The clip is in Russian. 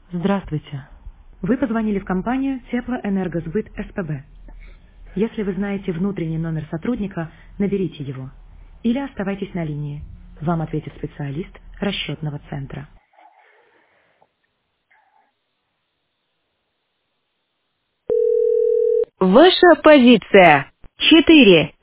Здравствуйте. Вы позвонили в компанию Теплоэнергосбыт СПБ. Если вы знаете внутренний номер сотрудника, наберите его. Или оставайтесь на линии. Вам ответит специалист расчетного центра. Ваша позиция. 4.